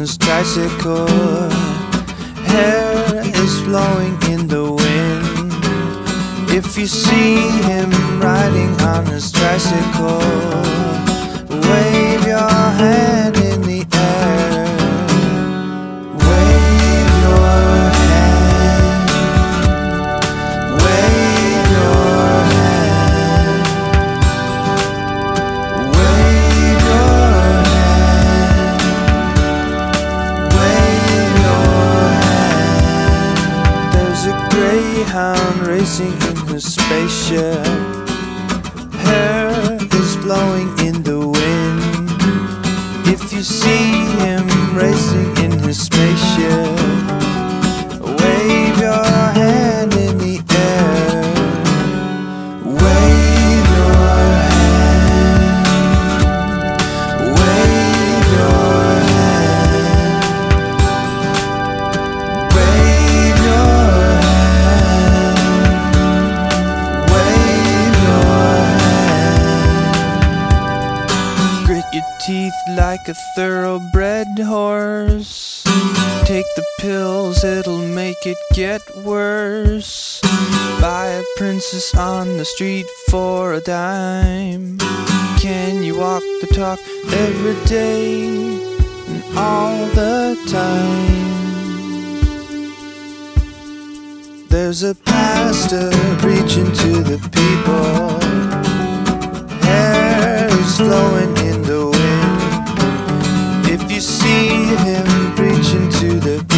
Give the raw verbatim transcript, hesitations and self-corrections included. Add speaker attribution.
Speaker 1: his tricycle. Hair is flowing in the wind. If you see him riding on his tricycle, wave your hand in the air. Wave your hand. Wave your hand. Wave your hand. Wave your hand. There's a greyhound racing in the spaceship. Hair is blowing in the wind. If you see him racing in his spaceship, wave your hand in the air. Wave your hand. Wave your hand. Wave your hand. Wave your hand. Grit your teeth like a thoroughbred horse. Take the pills, it'll make it get worse. Buy a princess on the street for a dime. Can you walk the talk every day and all the time? There's a pastor preaching to the people. Hair is flowing in the wind. If you see him preaching to the